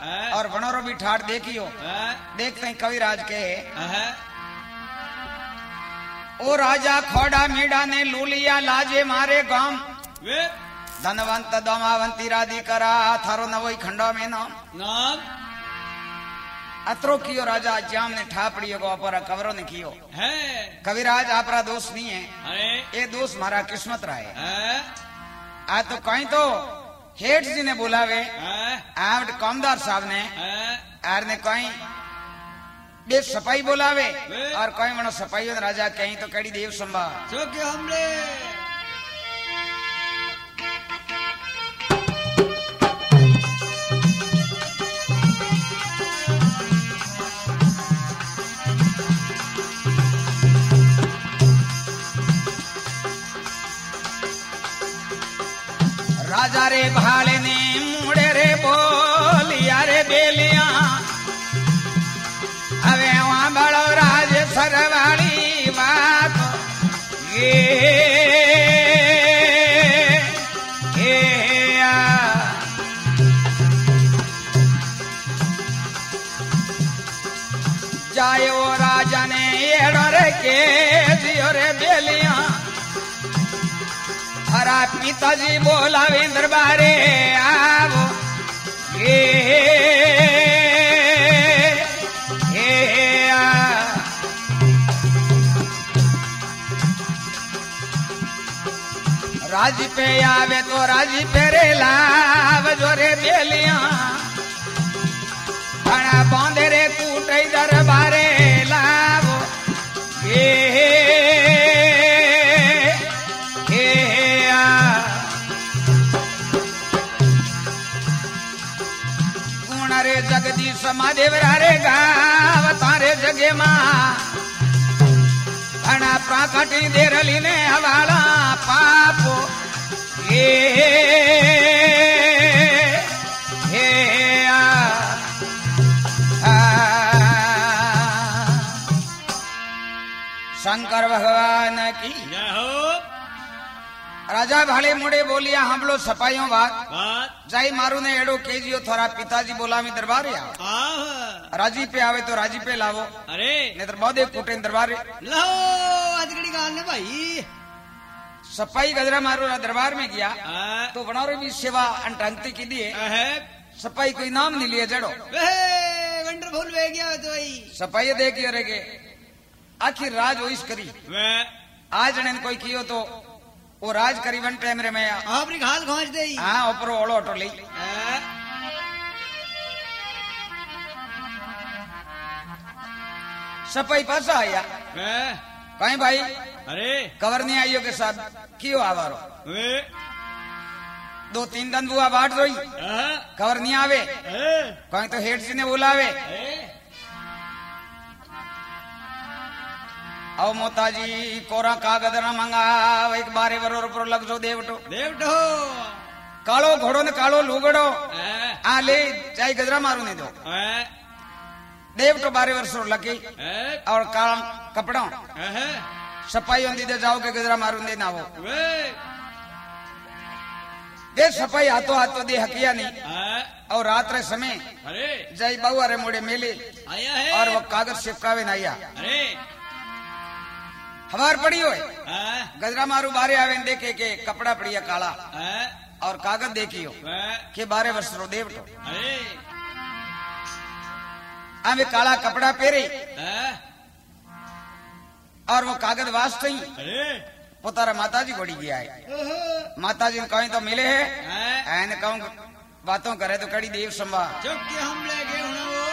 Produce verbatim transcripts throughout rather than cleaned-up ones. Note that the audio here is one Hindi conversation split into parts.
और बनोरो भी ठाट देखियो। देखते हैं कविराज के ओ राजा खोड़ा मीड़ा ने लूलिया लाजे मारे गाम धनवंत दमावंती राधी करा थारो नवोई खंडा में नाम नाम अतरो कियो राजा जाम ने ठापड़ियो को अपरा कवरो ने कियो है कविराज आपरा दोष नहीं है। अरे ये दोष मारा किस्मत रहा है। है आ तो कहीं तो हेठ जी ने बुलावे है आठ कामदार साहब ने है आर ने कहीं बे सपाई बुलावे वे। और कहीं मनो सपाई राजा कहीं तो कड़ी देव संभा जो के हमले राजा रे भाले ने मुड़े रे बोलिया रे बेलिया अवे वहां बड़ो राज सरवाली बात ये ये आ। जाए वो राजा ने एड़ो रे के जियो रे बेलिया हरा पिताजी बोलावे दरबारे आवो ये ये आ। राजी पे आवे तो राजी पे रे लाव जो रे बेलिया घना बांधे रे कूटे दरबारे लावो ये रे जगदीश महादेव रे गाव तारे जगे मां घना प्राकटी देरली ने हवाला पापो ये हे आ, आ। शंकर भगवान की जय हो राजा भाले मुड़े बोलिया हम लोग सपाइयों बात बात जाई मारू ने एड़ो केजियो थोड़ा पिताजी बोलावी दरबार आओ आह राजी पे आवे तो राजी पे लावो अरे नहीं तो बहुदे कुटे दरबार लाओ अजगड़ी गाल ने भाई सपाई गजरा मारू रा दरबार में गया आ तो बनारो भी सेवा अंटंगती की दिए है सपाई कोई नाम नहीं लिए जड़ो वे वंडरफुल वे गया तो भाई सपाई देखिए रे के आखिर राज ओइस करी वे आज ने कोई कियो तो वो राज करी वन टाइम रे मैं आपरी घाल खोज दे हाँ ऊपर ओलो ऑटो ली सपाई पासा आया वे कहीं भाई अरे कवर नहीं आइयो के साथ क्यों आवारो वे दो तीन दिन बुआ बाट रोई आह कवर नहीं आवे ए कहीं तो हेड जी ने बुलावे ए आओ मोताजी कोरा कागज न मंगाव एक बारे बरोर पर लग जो देवटो देवटो कालो घोड़ो ने कालो लुगड़ो ए आ ले चाहे गजरा मारू ने दो ए देवटो बारे वर्षो लगी ए और काला कपड़ा है सपाई होंदी दे जाओ के गजरा मारू दे ना वो वे दे सपाई हाथों हाथों दे हकिया नहीं आ और रात रे समय अरे जय बाबू अरे मोड़े मेले आया है और वो कागज चिपकावे ना आया अरे हमार पड़ी हो आ गजरा मारू बारे आवे न देखे के कपड़ा पड़िया काला आ और कागज देखियो वे के बारे वर्ष रो देवटो अरे आवे काला कपड़ा पहरे आ और वो कागज वास्ते ही अरे पोतारा माताजी गोड़ी गया है माताजी ने कहीं तो मिले है एने कहूं बातों करे तो कड़ी देव संभा चुप के हम ले गए होना वो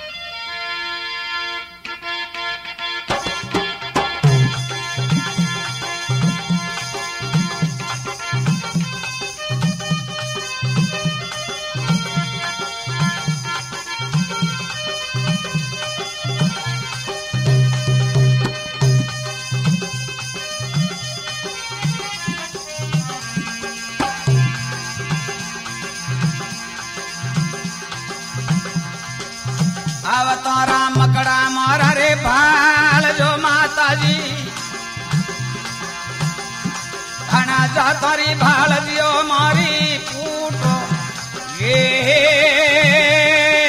अवतारा मकड़ा मारा रे भाल जो माताजी घना जा तारी भाल दियो मारी पूटो ये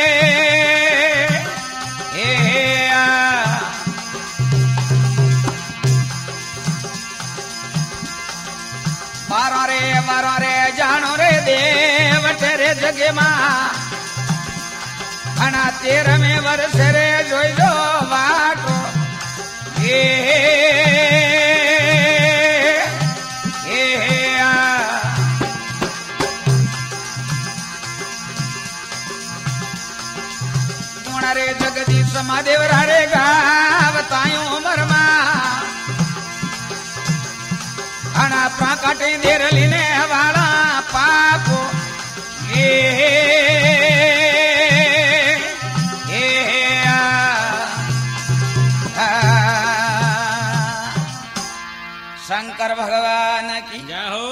जगे मां अना तेर में वर्ष रे जोई जो वाटो ए रे जगदीश महादेव रे गावतायूं उमर मां अना प्राकाटे देर लीने वाला पापो ए ए आ, आ, शंकर भगवान की जय हो।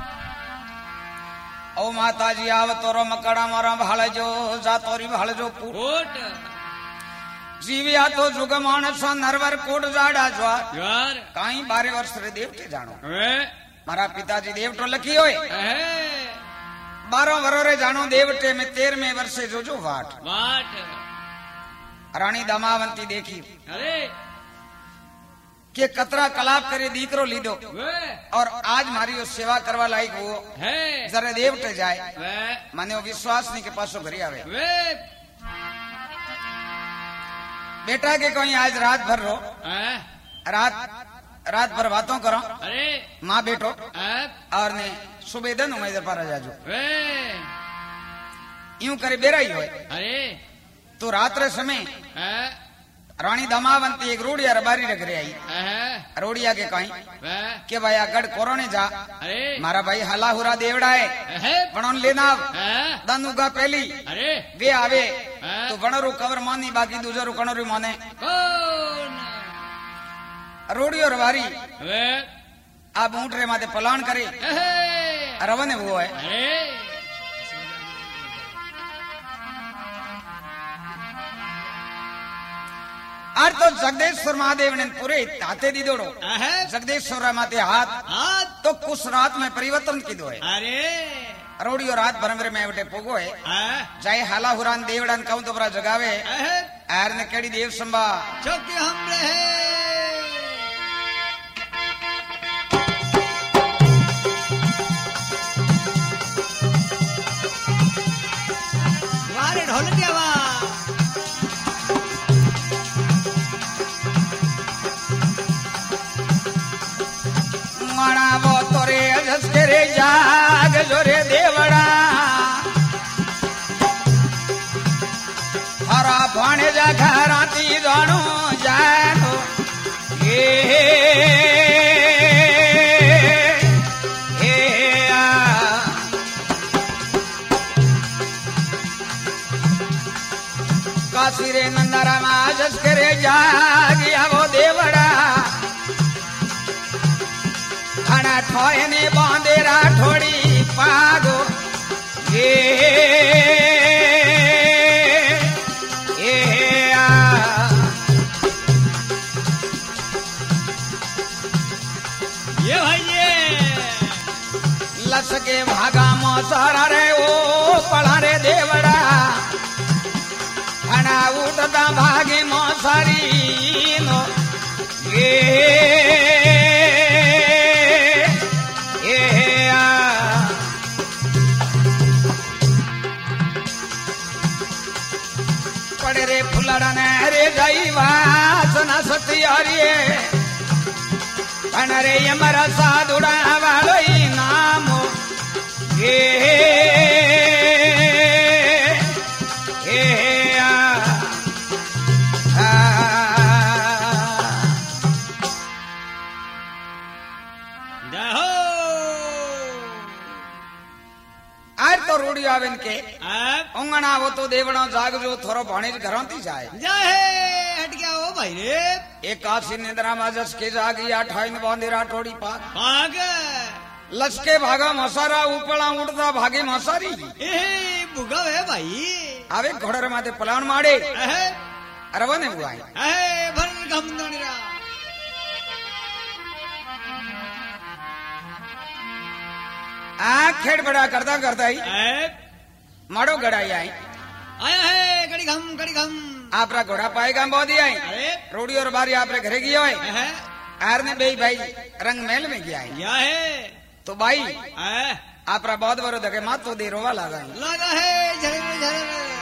ओ माता जी आवतोरो मकड़ा मारा भाल जो जातोरी भाल जो पूट कोट जीविया तो जुग मानस नरवर कोट जाड़ा ज्वार ज्वार काई बारे वर्ष रे देवते जानो वे मारा पिताजी देवटो लखी होय अहे बारह वरो रे जानो देवटे में तेर में वर्षे जो जो वाट वाट रानी दमावंती देखी अरे के कतरा कलाप करे दीकरो लीधो वे और आज मारी वो सेवा करवा लायक वो है जरा देवटे जाए वे माने वो विश्वास नहीं के पासो घरी आवे वे बेटा के कोई आज रात भर रो अ रात रात भर बातों करो अरे माँ बेटो अ और ने सुबह दिन उमेदर पर जाजो वे यूं करे बेरा ही होए अरे तो रात रे समय अ रानी दमावंती एक रोड़िया रबारी रख रही आई अह रोड़िया के कहीं वे के भाई गढ़ कोरोने जा अरे मारा भाई हला हुरा देवड़ा है अहे वणों लेना अ दनुगा पहली अरे वे आवे हाँ। तो वणरू कवर मानी बाकी दूसरो कणरू माने कौन रोड़ियो रबारी वे आप ऊंट रे माते पलान करे अहे रवने वो है अरे और तो जगदेश्वर महादेव ने पूरे ताते दी दोड़ो अहे जगदेश्वर माते हाथ हाथ तो कुछ रात में परिवर्तन की दो है अरे रोड़ियो रात भरमरे में बेटे पोगो है अ जाए हाला हुरान देवड़न कहूं तो बरा जगावे अहे एर ने केड़ी देव संभा चौकी हम रहे वारे ढोल देवा माना वो तोरे अजस करे जाग जोरे देवड़ा हरा भाणे जा घराती जानो जानो ए ए आ काशी रे नंदरा मा अजस करे जागिया वो देवड़ा खाना ठोए ने बांधेरा ठोड़ी पागो ये ये आ ये भाई ये लसके भागा मोसारा रे ओ पड़ा रे देवड़ा खाना उठता भागे मोसारी नो ये पड़े रे फुलड़ा ने रे जाई वासना सतियारी रे यमरा साधुड़ा वालो ही नाम ये ये आ, आ, जय हो आज तो रूढ़ी आवेन के अब उंगना वो तो देवड़ा जाग जो थोरो भाणे घरों थी जाए जय हे हट गया हो भाई रे एक काशी निंद्रा माजस के जागी अठाईन बांधेरा टोड़ी पार भाग लसके भागा मसारा उपड़ा उड़ता भागे मसारी ए बुगा है भाई आवे घोड़र माते पलाण माड़े अहे अरवने हुआ अहे भर गम दोनिरा आ खेड़ बड़ा करता करता ही अहे माड़ो गड़ाई आई आया है कड़ी घम कड़ी घम आपरा घोड़ा पाएगा बोधी आई अरे रोड़ी और बारी आपरे घरे गई होए अहे आर ने बेई भाई रंग महल में गया है या है तो भाई अहे આપણા बहुत बड़ो देखे मात तो दे रोवा लगा लगा है झरे झरे